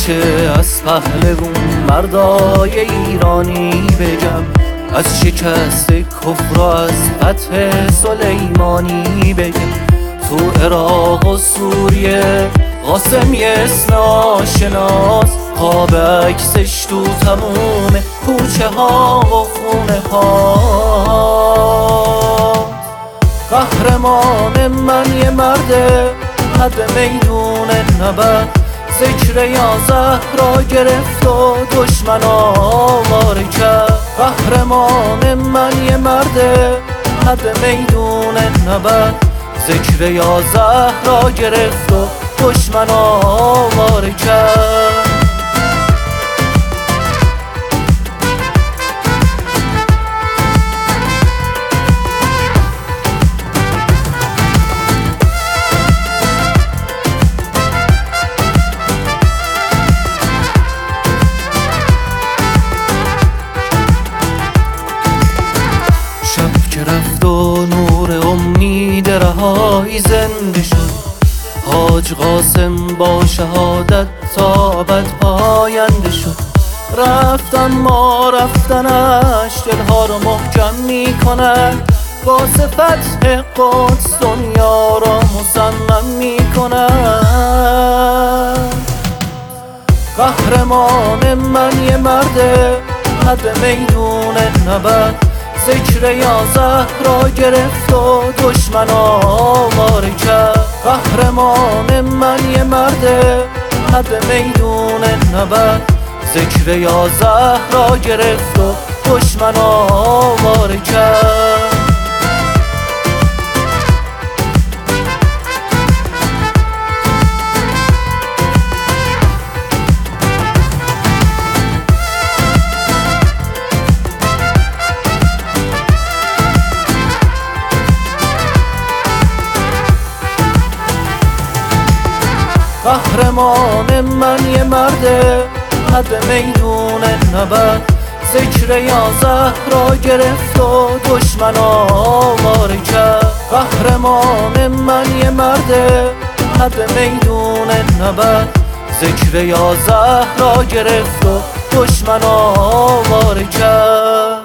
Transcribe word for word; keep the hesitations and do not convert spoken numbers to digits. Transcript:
که از پهلوون مردای ایرانی بگم، از شکست کفر و از فتح سلیمانی بگم. تو عراق و سوریه قاسمی اسم آشناس، خواب عکسش تو تموم کوچه ها و خونه ها. قهرمان من یه مرده حد میدون نبرد، ذکر یا زهرا گرفت و دشمن آواره کرد. قهرمان من یه مرده حد میدون نبرد، ذکر یا زهرا گرفت و دشمن آواره کرد. شب که رفت و نور امید رهایی زنده شد، حاج قاسم با شهادت تا ابد پاینده شد. رفتن ما رفتنش دلها رو محکم میکنن، واسه فتح قدس دنیا را مصمم میکنن. قهرمان من یه مرده حد میدون نبرد، ذکر یا زهرا گرفت و دشمن آواره کرد. قهرمان من یه مرده حد میدون نبرد، ذکر یا زهرا گرفت و دشمن آواره کرد. قهرمان من یه مرده حد میدون نبرد، ذکر یا زهرا گرفت و دشمن آواره کرد. قهرمان من یه مرده حد میدون نبرد، ذکر یا زهرا گرفت و دشمن آواره کرد.